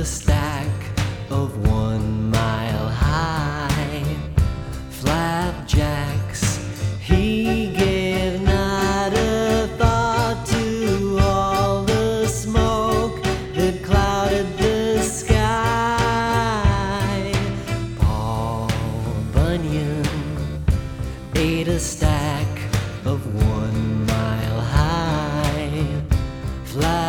a stack of 1 mile high flapjacks. He gave not a thought to all the smoke that clouded the sky. Paul Bunyan ate a stack of 1 mile high flapjacks.